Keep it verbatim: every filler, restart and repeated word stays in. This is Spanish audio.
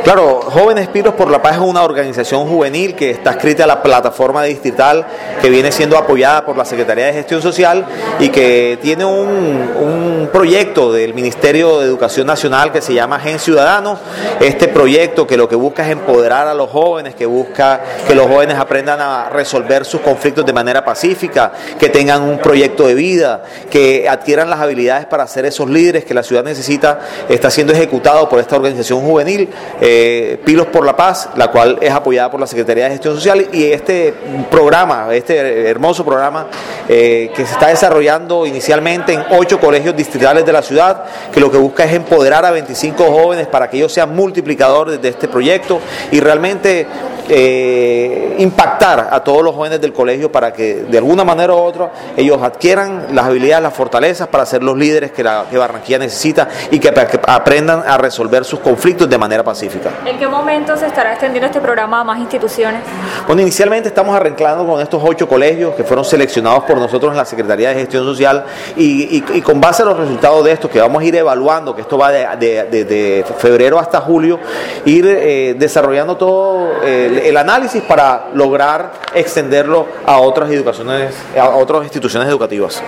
Claro, Jóvenes Pilos por la Paz es una organización juvenil que está adscrita a la plataforma distrital que viene siendo apoyada por la Secretaría de Gestión Social y que tiene un, un proyecto del Ministerio de Educación Nacional que se llama Gen Ciudadano. Este proyecto que lo que busca es empoderar a los jóvenes, que busca que los jóvenes aprendan a resolver sus conflictos de manera pacífica, que tengan un proyecto de vida, que adquieran las habilidades para ser esos líderes que la ciudad necesita. Está siendo ejecutado por esta organización juvenil, eh, Pilos por la Paz, la cual es apoyada por la Secretaría de Gestión Social, y este programa, este hermoso programa eh, que se está desarrollando inicialmente en ocho colegios distritales de la ciudad, que lo que busca es empoderar a veinticinco jóvenes para que ellos sean multiplicadores de este proyecto y realmente eh, impactar a todos los jóvenes del colegio para que de alguna manera u otra ellos adquieran las habilidades, las fortalezas para ser los líderes que, la, que Barranquilla necesita y que, que aprendan a resolver sus conflictos de manera pacífica. ¿En qué momento se estará extendiendo este programa a más instituciones? Bueno, inicialmente estamos arrancando con estos ocho colegios que fueron seleccionados por nosotros en la Secretaría de Gestión Social y, y, y con base a los resultados de esto, que vamos a ir evaluando, que esto va de, de, de, de febrero hasta julio, ir eh, desarrollando todo el, el análisis para lograr extenderlo a otras educaciones, a otras instituciones educativas.